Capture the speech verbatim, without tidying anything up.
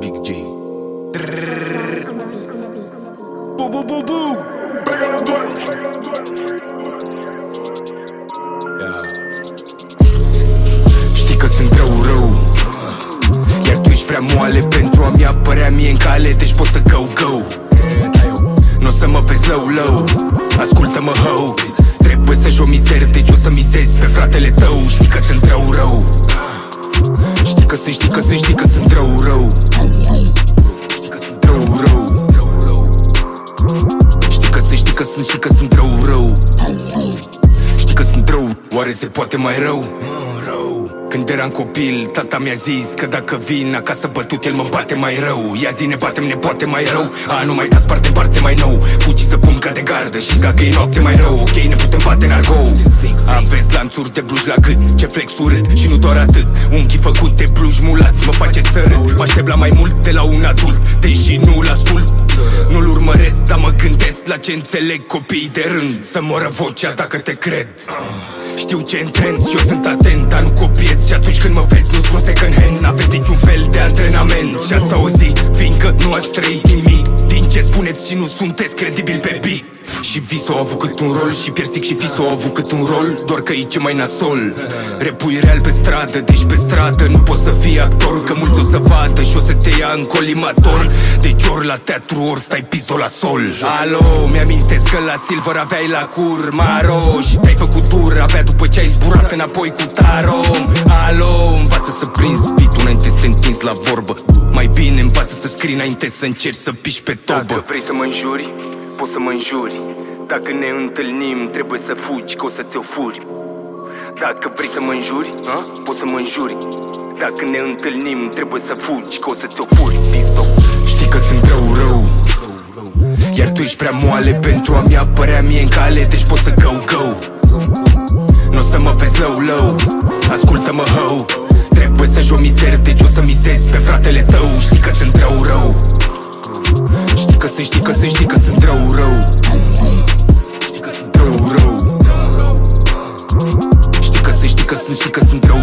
Big J. Bu bu bu bu. Știi că sunt rău, rău, iar tu ești prea moale pentru a-mi apărea mie în cale. Deci poți să go, go. N-o să mă vezi low, low. Ascultă-mă, ho. Trebuie să joc mizer, deci o să misezi pe fratele tău. Știi că sunt rău, rău. Știi că sunt, știi că sunt, știi că sunt rău, rău. Știi că sunt rău, rău. Știi că sunt, știi că sunt, știi că sunt rău, rău. Știi că sunt rău, oare se poate mai rău? Când eram copil, tata mi-a zis că dacă vin acasă bătut, el mă bate mai rău. Ia zi, ne batem, ne poate mai rău. A, nu mai dați parte în parte mai nou. Fugi să pun ca de gardă și dacă e noapte mai rău, ok, ne putem bate în argou. Aveți lanțuri de bluși la gât, ce flex urât și nu doar atât. Unghii făcute bluși mulați, mă face țărât. Mă aștept la mai mult de la un adult, deși nu-l ascult. Nu-l urmăresc, dar mă gândesc la ce înțeleg copiii de rând. Să moră vocea dacă te cred. Știu ce în trend și eu sunt atent, dar nu copiez. Și atunci când mă vezi nu-ți vreau second hand. N-aveți niciun fel de antrenament. Și asta o zi, fiindcă nu ați trăit nimic din ce spuneți și nu sunteți credibil pe beat. Și visul a avut cât un rol și Piersic și visul au avut cât un rol. Doar că aici e mai nasol. Repui real pe stradă, deci pe stradă nu poți să fii actor, că mulți o să vadă și o să te ia în colimator. Deci ori la teatru, ori stai pistol la sol. Alo, mi-amintesc că la Silver aveai la cur maro și te-ai făcut dur abia după ce ai zburat înapoi cu tarom. Alo, învață să prinzi beat-ul înainte să te întinzi la vorbă. Mai bine învață să scrii înainte să încerci să piși pe tobă. Dacă vrei să mă înjuri, poți să mă înjuri. Dacă ne întâlnim, trebuie să fugi, că o să ți-o furi. Dacă vrei să mă înjuri, a? Poți să mă înjuri. Dacă ne întâlnim, trebuie să fugi, că o să ți-o furi. Știi că sunt rău, rău, iar tu ești prea moale pentru a-mi apărea mie în cale. Deci poți să go, go. N-o să mă vezi low, low. Ascultă-mă, ho. Trebuie să joc mizer, deci o să misezi pe fratele tău. Știi că sunt rău, rău. Știi că sunt, știi că sunt, știi că sunt rău, rău. Știi că sunt rău, rău. Știi că sunt, știi că sunt, știi că sunt rău.